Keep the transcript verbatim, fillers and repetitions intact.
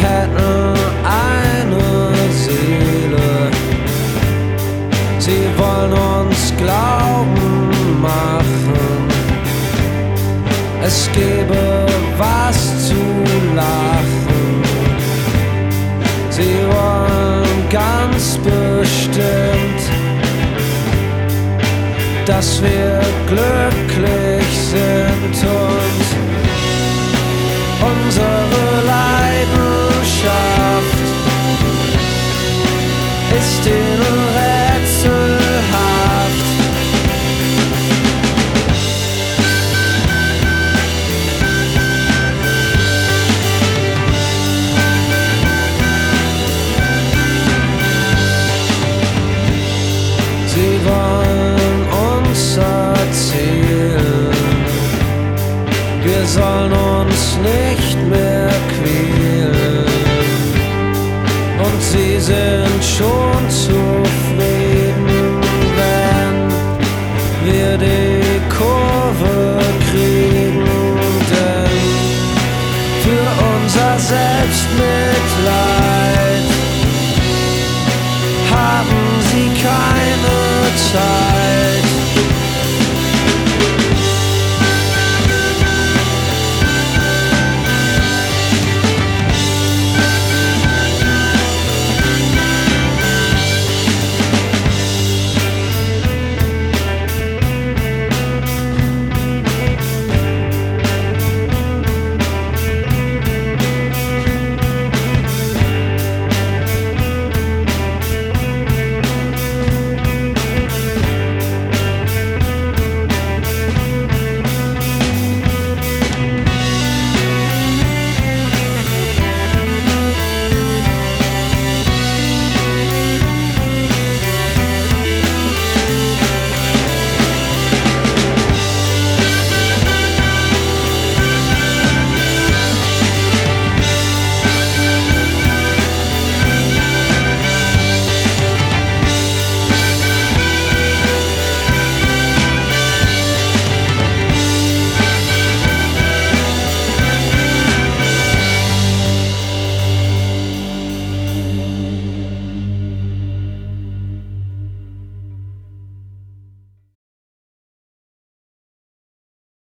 hätten eine Seele. Sie wollen uns glauben machen, es gäbe was zu lachen. Sie wollen ganz bestimmt, dass wir glücklich sind und unsere Leidenschaft ist ihnen rätselhaft. Sie wollen uns erzählen, wir sollen uns nicht mehr quälen, und sie sind schon zufrieden, wenn wir die Kurve kriegen, denn für unser Selbstmitleid haben sie keine Zeit.